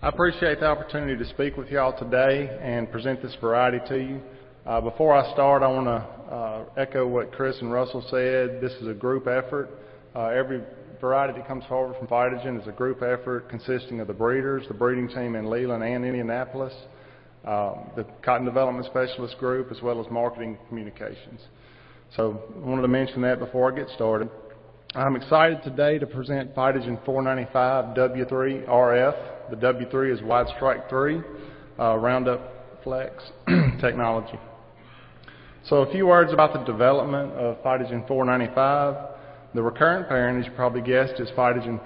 I appreciate the opportunity to speak with y'all today and present this variety to you. Before I start, I want to echo what Chris and Russell said. This is a group effort. Every variety that comes forward from Phytogen is a group effort consisting of the breeders, the breeding team in Leland and Indianapolis, the cotton development specialist group, as well as marketing communications. So I wanted to mention that before I get started. I'm excited today to present Phytogen 495 W3 RF. The W3 is Wide Strike 3 Roundup Flex technology. So a few words about the development of Phytogen 495. The recurrent parent, as you probably guessed, is Phytogen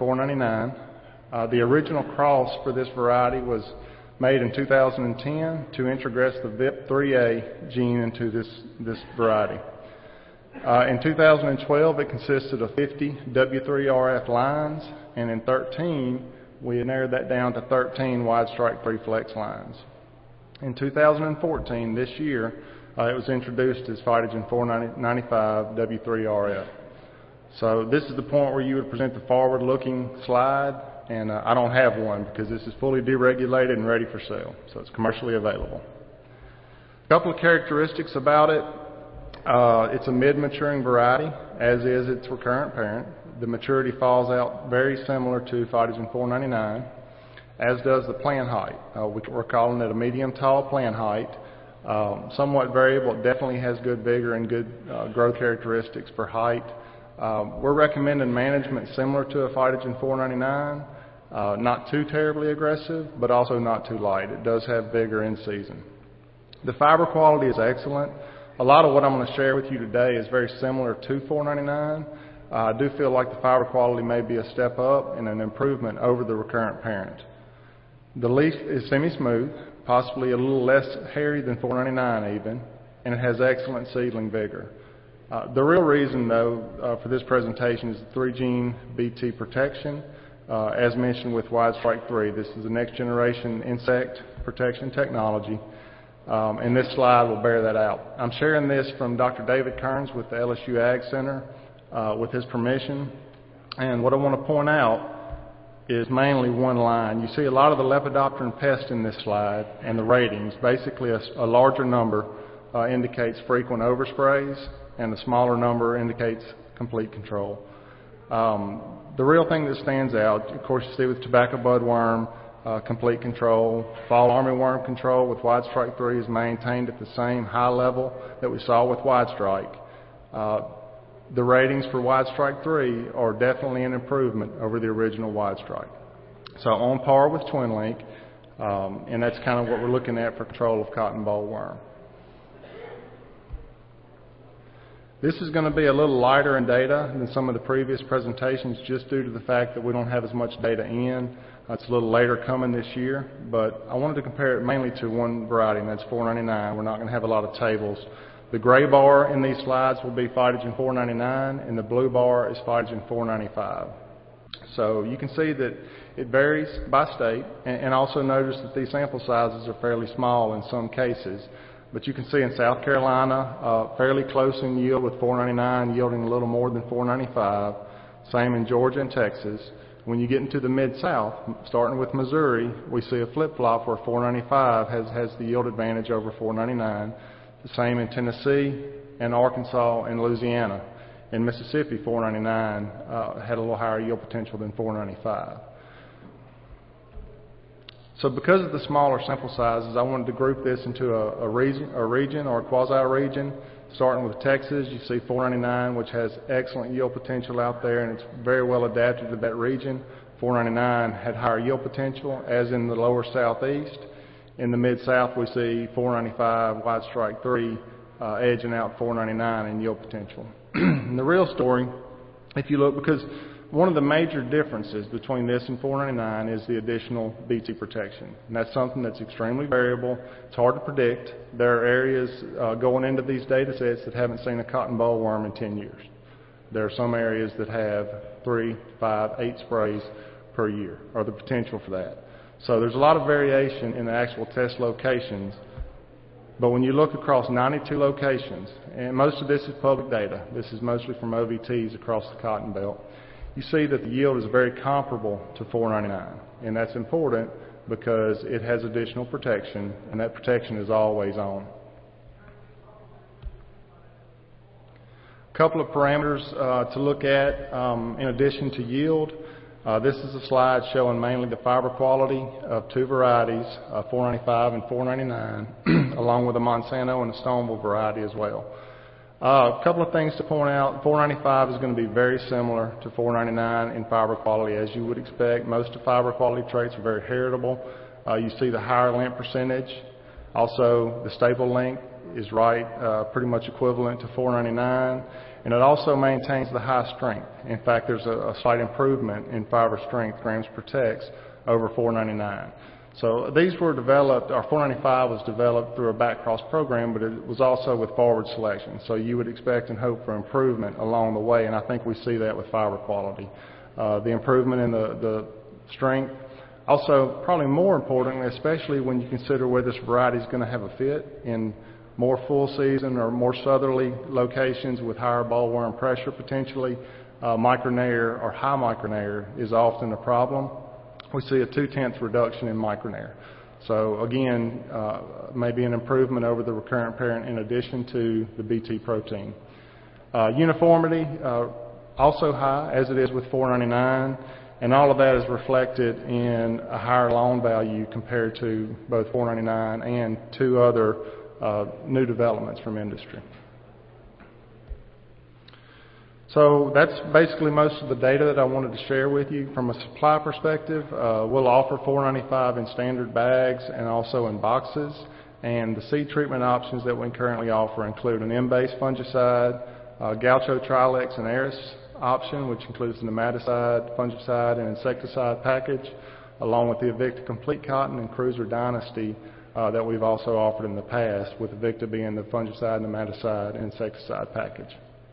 499. The original cross for this variety was made in 2010 to introgress the VIP3A gene into this variety. In 2012, it consisted of 50 W3RF lines, and in 13, we narrowed that down to 13 Wide Strike 3 Flex lines. In 2014, this year, it was introduced as Phytogen 495 W3RF. So this is the point where you would present the forward-looking slide, and I don't have one because this is fully deregulated and ready for sale, so it's commercially available. A couple of characteristics about it. It's a mid-maturing variety, as is its recurrent parent. The maturity falls out very similar to Phytogen 499, as does the plant height. We're calling it a medium-tall plant height. Somewhat variable. It definitely has good vigor and good growth characteristics for height. We're recommending management similar to a Phytogen 499, not too terribly aggressive, but also not too light. It does have vigor in season. The fiber quality is excellent. A lot of what I'm going to share with you today is very similar to 499. I do feel like the fiber quality may be a step up and an improvement over the recurrent parent. The leaf is semi-smooth, possibly a little less hairy than 499 even, and it has excellent seedling vigor. The real reason, though, for this presentation is the 3-gene BT protection, as mentioned with Wide Strike 3. This is the next generation insect protection technology, and this slide will bear that out. I'm sharing this from Dr. David Kearns with the LSU Ag Center with his permission, and what I want to point out is mainly one line. You see a lot of the Lepidopteran pest in this slide and the ratings. Basically, a larger number indicates frequent oversprays, and a smaller number indicates complete control. The real thing that stands out, of course, you see with tobacco budworm, complete control. Fall armyworm control with Wide Strike 3 is maintained at the same high level that we saw with Wide Strike. The ratings for Wide Strike 3 are definitely an improvement over the original Wide Strike. So on par with Twin Link, and that's kind of what we're looking at for control of cotton bollworm. This is going to be a little lighter in data than some of the previous presentations just due to the fact that we don't have as much data in. It's a little later coming this year, but I wanted to compare it mainly to one variety, and that's 499. We're not going to have a lot of tables. The gray bar in these slides will be Phytogen 499, and the blue bar is Phytogen 495. So you can see that it varies by state, and also notice that these sample sizes are fairly small in some cases. But you can see in South Carolina, fairly close in yield with 499, yielding a little more than 495. Same in Georgia and Texas. When you get into the Mid-South, starting with Missouri, we see a flip-flop where 495 has the yield advantage over 499. The same in Tennessee and Arkansas and Louisiana. In Mississippi, 499 had a little higher yield potential than 495. So because of the smaller sample sizes, I wanted to group this into a region or a quasi-region. Starting with Texas, you see 499, which has excellent yield potential out there, and it's very well adapted to that region. 499 had higher yield potential, as in the lower southeast. In the Mid-South, we see 495 Wide Strike 3 edging out 499 in yield potential. And the real story, if you look, because one of the major differences between this and 499 is the additional BT protection. And that's something that's extremely variable. It's hard to predict. There are areas going into these data sets that haven't seen a cotton bollworm in 10 years. There are some areas that have 3, 5, 8 sprays per year, or the potential for that. So there's a lot of variation in the actual test locations. But when you look across 92 locations, and most of this is public data, this is mostly from OVTs across the cotton belt, you see that the yield is very comparable to 499. And that's important because it has additional protection, and that protection is always on. A couple of parameters to look at in addition to yield. This is a slide showing mainly the fiber quality of two varieties, 495 and 499, along with a Monsanto and a Stoneville variety as well. A couple of things to point out. 495 is going to be very similar to 499 in fiber quality, as you would expect. Most of fiber quality traits are very heritable. You see the higher length percentage. Also, the staple length is pretty much equivalent to 499, and it also maintains the high strength. In fact, there's a slight improvement in fiber strength, grams per tex, over 499. So these were developed, our 495 was developed through a backcross program, but it was also with forward selection. So you would expect and hope for improvement along the way, and I think we see that with fiber quality. The improvement in the strength. Also, probably more importantly, especially when you consider where this variety is going to have a fit in more full season or more southerly locations with higher bollworm pressure potentially, micronair or high micronair is often a problem. We see a 2/10 reduction in micronair. So again, maybe an improvement over the recurrent parent in addition to the BT protein. Uniformity, also high, as it is with 499, and all of that is reflected in a higher loan value compared to both 499 and two other new developments from industry. So that's basically most of the data that I wanted to share with you. From a supply perspective, we'll offer 495 in standard bags and also in boxes. And the seed treatment options that we currently offer include an M-based fungicide, Gaucho Trilex and Aris option, which includes the nematicide, fungicide, and insecticide package, along with the Avicta Complete Cotton and Cruiser Dynasty that we've also offered in the past, with Avicta being the fungicide, nematicide, and insecticide package.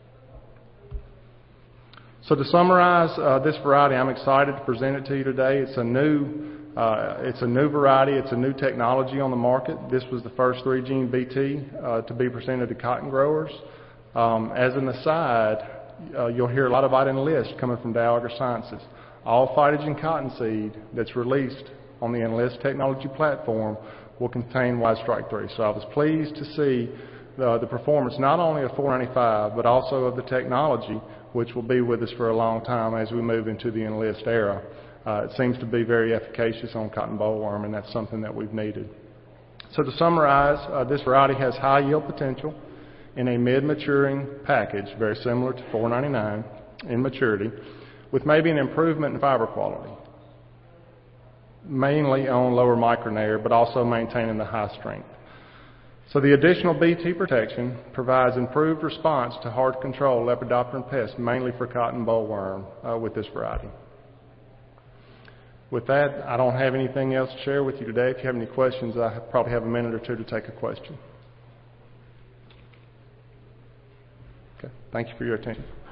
So to summarize this variety, I'm excited to present it to you today. It's a new variety. It's a new technology on the market. This was the first 3-gene BT to be presented to cotton growers. As an aside, you'll hear a lot about Enlist coming from Dow AgroSciences. All phytogen cottonseed that's released on the Enlist technology platform will contain Wide Strike 3. So I was pleased to see the performance not only of 495, but also of the technology, which will be with us for a long time as we move into the Enlist era. It seems to be very efficacious on cotton bollworm, and that's something that we've needed. So to summarize, this variety has high yield potential in a mid-maturing package, very similar to 499 in maturity, with maybe an improvement in fiber quality, mainly on lower micronair, but also maintaining the high strength. So the additional BT protection provides improved response to hard control lepidopteran pests, mainly for cotton bollworm with this variety. With that, I don't have anything else to share with you today. If you have any questions, I probably have a minute or two to take a question. Okay, thank you for your attention.